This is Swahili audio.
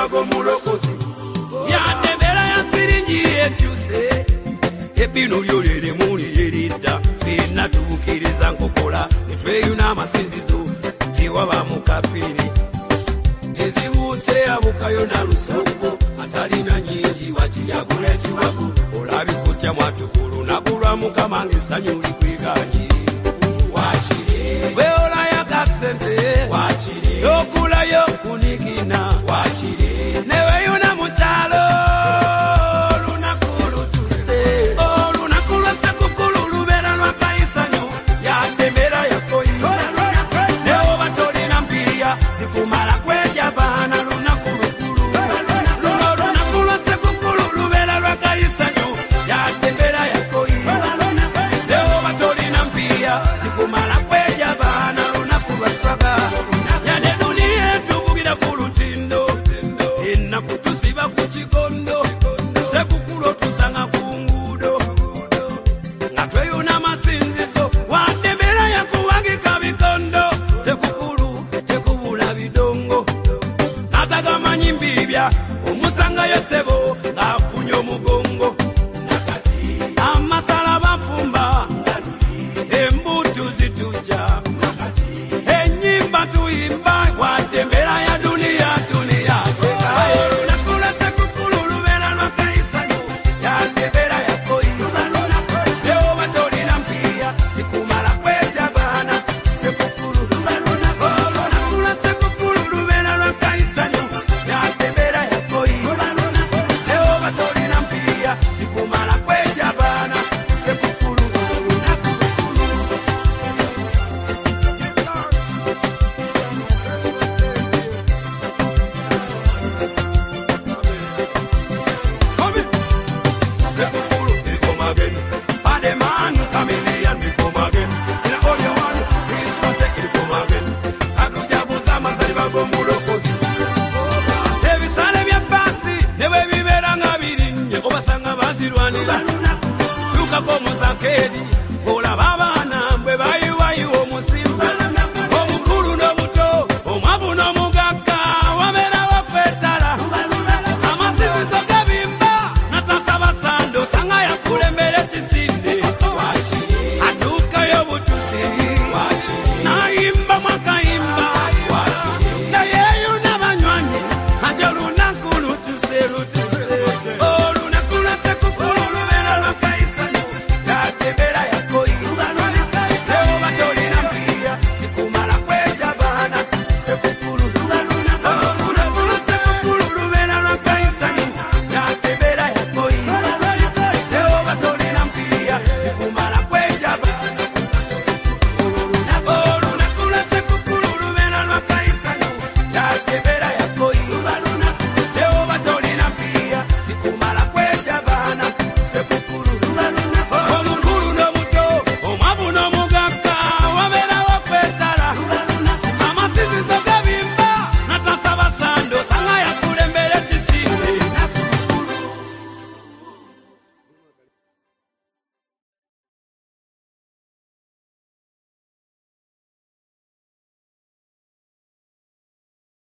go mulokozi yandebera ya siringi ekyuse ebino byolere mulirida fenna tubukiriza nkokola netweyuna amasinzizo tiwaba mukafiri tezibuuse abukayo na lusoko atalina nyingi wakiyagula ekiwagu olabikujja mwatukulu nakulwa mukama ng'essanyu likwiganye wakiri weola yakasente wakiri yokulayo kunigina wakiri neweyuna mukyalo lunakulu tuse olunaku lwa ssekukkulu lubeera lwa kayisanyo yandemera yakoyi newoba tolina mpirya zikumala kweja baana lunaku lukulu luno lunaku lwa ssekukkulu lubeera lwa kayisanyo yandemera yakoyi newoba tolina mpirya zikumala kweja baana lunaku lwa swaga yane duniya etuvugira ku lutindo ennaku tusiba ku kikondo sekukkulu tusanga ku nguudo nga tweyuna amasinzizo wandemera yakuwagika bikondo sekukkulu tekubula bidongo natagamanyi mbibya omusangayo ssebo ng'afunye omugongo nakati amasala bafumba embutu zitujja